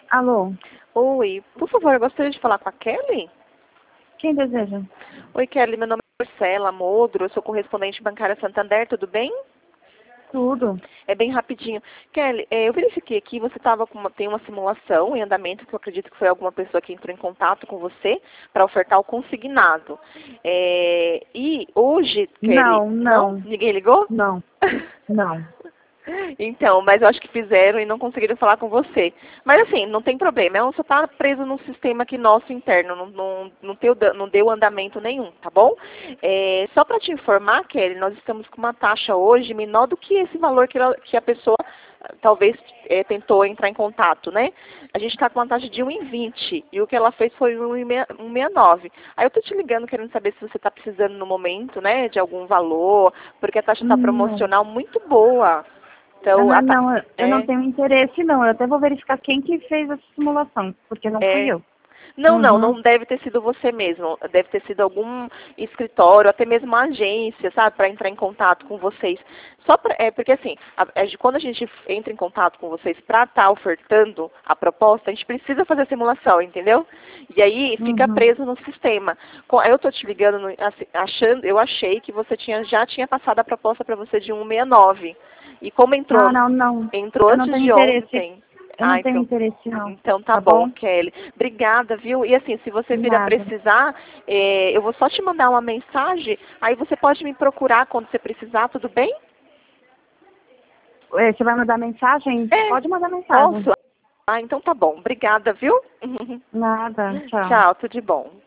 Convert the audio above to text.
Alô, Oi, por favor, eu gostaria de falar com a Kelly. quem deseja? Oi, Kelly, meu nome é Marcela Modro, eu sou correspondente bancária Santander, tudo bem? Tudo. É bem rapidinho. Kelly, eu verifiquei aqui, você tem uma simulação em andamento, que eu acredito que foi alguma pessoa que entrou em contato com você para ofertar o consignado. E hoje, Kelly, Não, não? não, Ninguém ligou? não, não. Então, mas eu acho que fizeram e não conseguiram falar com você. Mas assim, não tem problema, ela só está preso num sistema aqui nosso interno, não deu andamento nenhum, tá bom? Só para te informar, Kelly, nós estamos com uma taxa hoje menor do que esse valor que a pessoa talvez tentou entrar em contato, né? A gente está com uma taxa de 1,20 e o que ela fez foi 1,69. Aí eu tô te ligando querendo saber se você está precisando no momento, né, de algum valor, porque a taxa está Não. promocional muito boa. Então, Não, eu não é, tenho interesse, não. Eu até vou verificar quem que fez essa simulação, porque não fui é. eu. Não, não, Uhum. não deve ter sido você mesmo. Deve ter sido algum escritório, até mesmo uma agência, sabe, para entrar em contato com vocês. Porque assim, quando a gente entra em contato com vocês para estar ofertando a proposta, a gente precisa fazer a simulação, entendeu? E aí fica Uhum. preso no sistema. Aí eu tô te ligando, eu achei que você já tinha passado a proposta para você de 169. E como Ah, não, não. entrou Eu não antes tenho de interesse. ontem. Eu não Ah, tenho interesse, não. então tá Tá bom, bom? Kelly. Obrigada, viu? E assim, se você vir a Nada. precisar, eu vou só te mandar uma mensagem, aí você pode me procurar quando você precisar, tudo bem? Você vai mandar mensagem? É, Pode mandar mensagem. posso? Ah, então tá bom. Obrigada, viu? Nada, tchau. Tchau, tudo de bom.